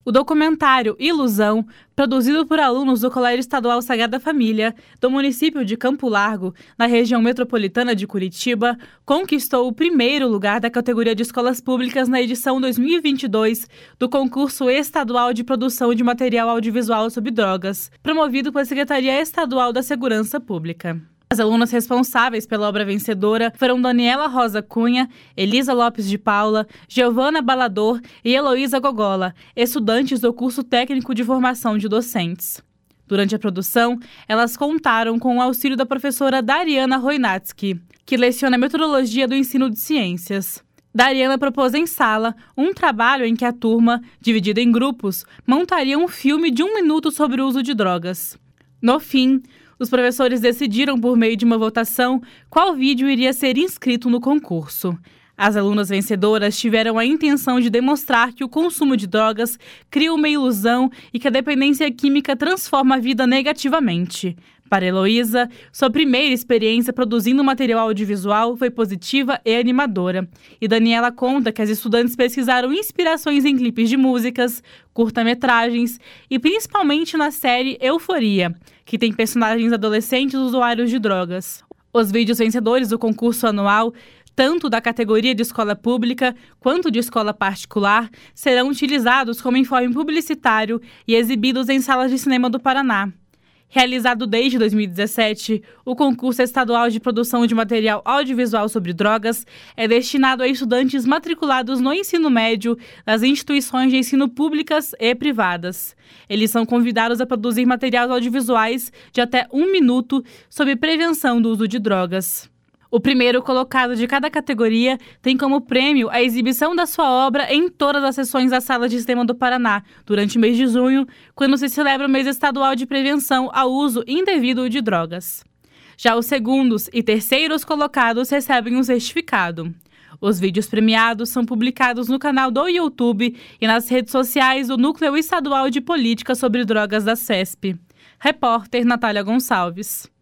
O documentário Ilusão, produzido por alunos do Colégio Estadual Sagrada Família, do município de Campo Largo, na região metropolitana de Curitiba, conquistou o primeiro lugar da categoria de escolas públicas na edição 2022 do Concurso Estadual de Produção de Material Audiovisual sobre Drogas, promovido pela Secretaria Estadual da Segurança Pública. As alunas responsáveis pela obra vencedora foram Daniela Rosa Cunha, Elisa Lopes de Paula, Giovana Balador e Heloísa Gogola, estudantes do curso técnico de formação de docentes. Durante a produção, elas contaram com o auxílio da professora Dariana Roinatsky, que leciona metodologia do ensino de ciências. Dariana propôs em sala um trabalho em que a turma, dividida em grupos, montaria um filme de 1 minuto sobre o uso de drogas. No fim, os professores decidiram, por meio de uma votação, qual vídeo iria ser inscrito no concurso. As alunas vencedoras tiveram a intenção de demonstrar que o consumo de drogas cria uma ilusão e que a dependência química transforma a vida negativamente. Para Heloísa, sua primeira experiência produzindo material audiovisual foi positiva e animadora. E Daniela conta que as estudantes pesquisaram inspirações em clipes de músicas, curta-metragens e principalmente na série Euforia, que tem personagens adolescentes usuários de drogas. Os vídeos vencedores do concurso anual, tanto da categoria de escola pública quanto de escola particular, serão utilizados como informe publicitário e exibidos em salas de cinema do Paraná. Realizado desde 2017, o concurso estadual de produção de material audiovisual sobre drogas é destinado a estudantes matriculados no ensino médio das instituições de ensino públicas e privadas. Eles são convidados a produzir materiais audiovisuais de até 1 minuto sobre prevenção do uso de drogas. O primeiro colocado de cada categoria tem como prêmio a exibição da sua obra em todas as sessões da Sala de Cinema do Paraná, durante o mês de junho, quando se celebra o mês estadual de prevenção ao uso indevido de drogas. Já os segundos e terceiros colocados recebem um certificado. Os vídeos premiados são publicados no canal do YouTube e nas redes sociais do Núcleo Estadual de Política sobre Drogas da CESP. Repórter Natália Gonçalves.